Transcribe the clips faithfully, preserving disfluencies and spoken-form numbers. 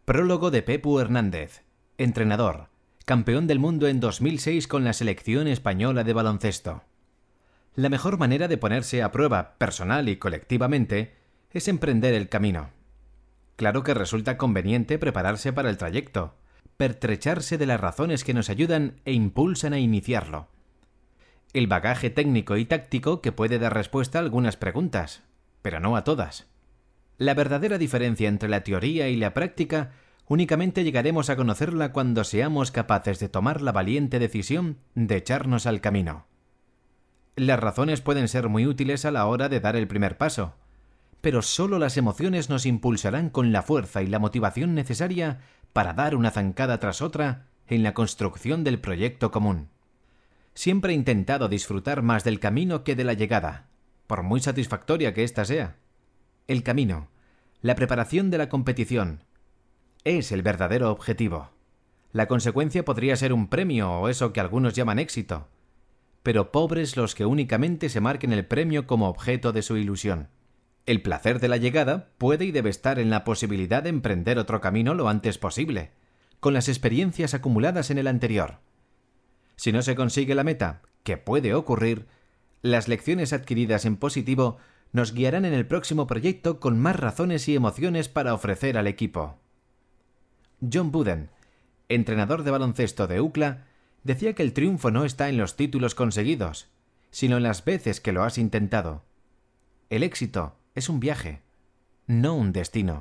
Prólogo de Pepu Hernández, entrenador, campeón del mundo en dos mil seis con la selección española de baloncesto. La mejor manera de ponerse a prueba personal y colectivamente es emprender el camino. Claro que resulta conveniente prepararse para el trayecto, pertrecharse de las razones que nos ayudan e impulsan a iniciarlo. El bagaje técnico y táctico que puede dar respuesta a algunas preguntas, pero no a todas. La verdadera diferencia entre la teoría y la práctica únicamente llegaremos a conocerla cuando seamos capaces de tomar la valiente decisión de echarnos al camino. Las razones pueden ser muy útiles a la hora de dar el primer paso, pero solo las emociones nos impulsarán con la fuerza y la motivación necesaria para dar una zancada tras otra en la construcción del proyecto común. Siempre he intentado disfrutar más del camino que de la llegada, por muy satisfactoria que ésta sea. El camino, la preparación de la competición, es el verdadero objetivo. La consecuencia podría ser un premio o eso que algunos llaman éxito, pero pobres los que únicamente se marquen el premio como objeto de su ilusión. El placer de la llegada puede y debe estar en la posibilidad de emprender otro camino lo antes posible, con las experiencias acumuladas en el anterior. Si no se consigue la meta, que puede ocurrir, las lecciones adquiridas en positivo nos guiarán en el próximo proyecto con más razones y emociones para ofrecer al equipo. John Wooden, entrenador de baloncesto de U C L A, decía que el triunfo no está en los títulos conseguidos, sino en las veces que lo has intentado. El éxito es un viaje, no un destino.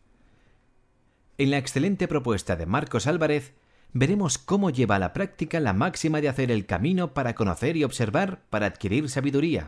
En la excelente propuesta de Marcos Álvarez, veremos cómo lleva a la práctica la máxima de hacer el camino para conocer y observar para adquirir sabiduría.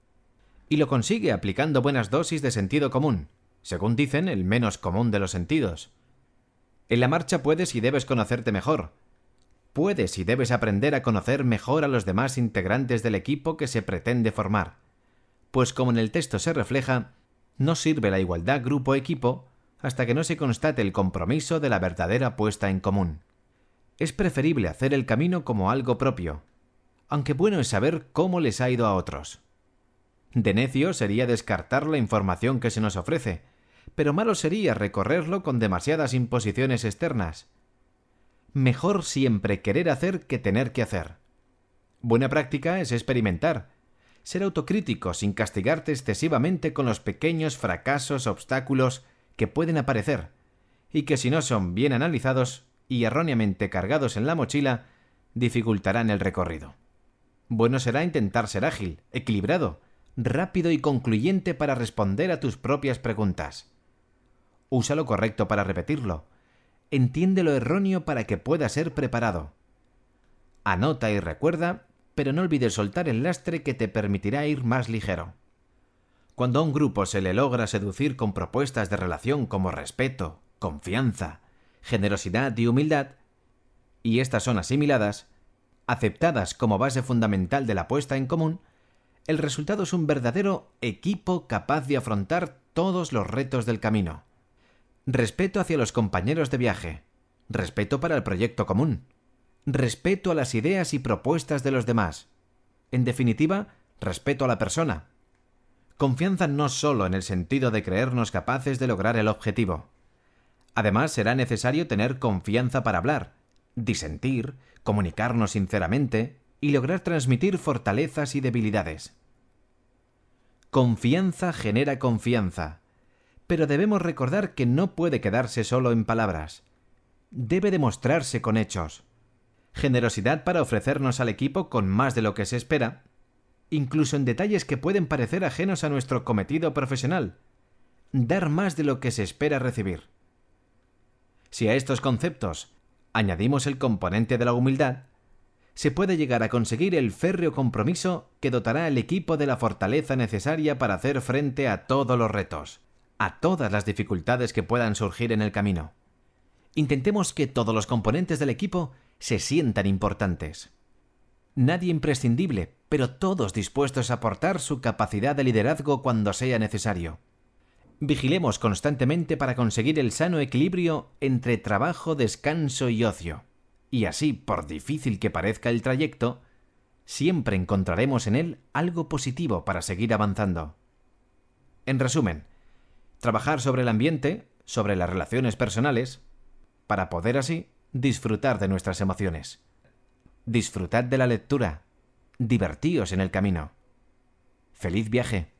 Y lo consigue aplicando buenas dosis de sentido común, según dicen, el menos común de los sentidos. En la marcha puedes y debes conocerte mejor. Puedes y debes aprender a conocer mejor a los demás integrantes del equipo que se pretende formar. Pues como en el texto se refleja, no sirve la igualdad grupo-equipo hasta que no se constate el compromiso de la verdadera puesta en común. Es preferible hacer el camino como algo propio, aunque bueno es saber cómo les ha ido a otros. De necio sería descartar la información que se nos ofrece, pero malo sería recorrerlo con demasiadas imposiciones externas. Mejor siempre querer hacer que tener que hacer. Buena práctica es experimentar, ser autocrítico sin castigarte excesivamente con los pequeños fracasos, obstáculos que pueden aparecer, y que si no son bien analizados y erróneamente cargados en la mochila, dificultarán el recorrido. Bueno será intentar ser ágil, equilibrado, rápido y concluyente para responder a tus propias preguntas. Usa lo correcto para repetirlo. Entiende lo erróneo para que pueda ser preparado. Anota y recuerda, pero no olvides soltar el lastre que te permitirá ir más ligero. Cuando a un grupo se le logra seducir con propuestas de relación como respeto, confianza, generosidad y humildad, y estas son asimiladas, aceptadas como base fundamental de la puesta en común, el resultado es un verdadero equipo capaz de afrontar todos los retos del camino. Respeto hacia los compañeros de viaje, respeto para el proyecto común, respeto a las ideas y propuestas de los demás. En definitiva, respeto a la persona. Confianza no solo en el sentido de creernos capaces de lograr el objetivo. Además, será necesario tener confianza para hablar, disentir, comunicarnos sinceramente y lograr transmitir fortalezas y debilidades. Confianza genera confianza, pero debemos recordar que no puede quedarse solo en palabras. Debe demostrarse con hechos. Generosidad para ofrecernos al equipo con más de lo que se espera, incluso en detalles que pueden parecer ajenos a nuestro cometido profesional. Dar más de lo que se espera recibir. Si a estos conceptos añadimos el componente de la humildad, se puede llegar a conseguir el férreo compromiso que dotará al equipo de la fortaleza necesaria para hacer frente a todos los retos, a todas las dificultades que puedan surgir en el camino. Intentemos que todos los componentes del equipo se sientan importantes. Nadie imprescindible, pero todos dispuestos a aportar su capacidad de liderazgo cuando sea necesario. Vigilemos constantemente para conseguir el sano equilibrio entre trabajo, descanso y ocio. Y así, por difícil que parezca el trayecto, siempre encontraremos en él algo positivo para seguir avanzando. En resumen, trabajar sobre el ambiente, sobre las relaciones personales, para poder así disfrutar de nuestras emociones. Disfrutad de la lectura. Divertíos en el camino. ¡Feliz viaje!